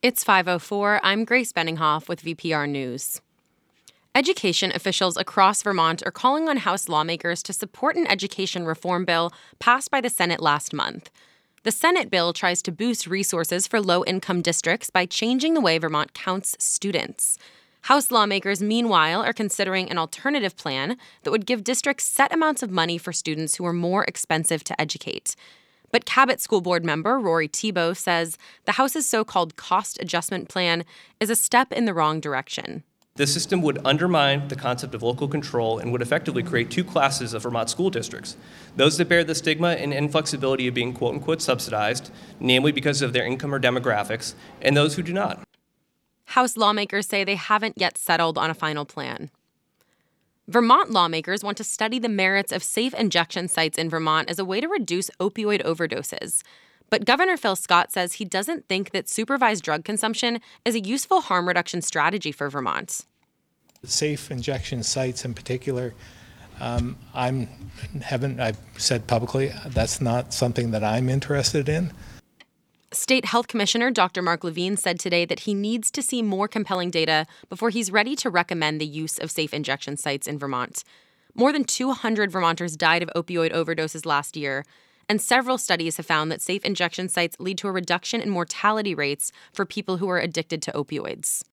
It's 5:04. I'm Grace Benninghoff with VPR News. Education officials across Vermont are calling on House lawmakers to support an education reform bill passed by the Senate last month. The Senate bill tries to boost resources for low-income districts by changing the way Vermont counts students. House lawmakers, meanwhile, are considering an alternative plan that would give districts set amounts of money for students who are more expensive to educate. But Cabot School Board member Rory Thibault says the House's so-called cost adjustment plan is a step in the wrong direction. This system would undermine the concept of local control and would effectively create two classes of Vermont school districts. Those that bear the stigma and inflexibility of being quote-unquote subsidized, namely because of their income or demographics, and those who do not. House lawmakers say they haven't yet settled on a final plan. Vermont lawmakers want to study the merits of safe injection sites in Vermont as a way to reduce opioid overdoses. But Governor Phil Scott says he doesn't think that supervised drug consumption is a useful harm reduction strategy for Vermont. Safe injection sites in particular, I've said publicly, that's not something that I'm interested in. State Health Commissioner Dr. Mark Levine said today that he needs to see more compelling data before he's ready to recommend the use of safe injection sites in Vermont. More than 200 Vermonters died of opioid overdoses last year, and several studies have found that safe injection sites lead to a reduction in mortality rates for people who are addicted to opioids.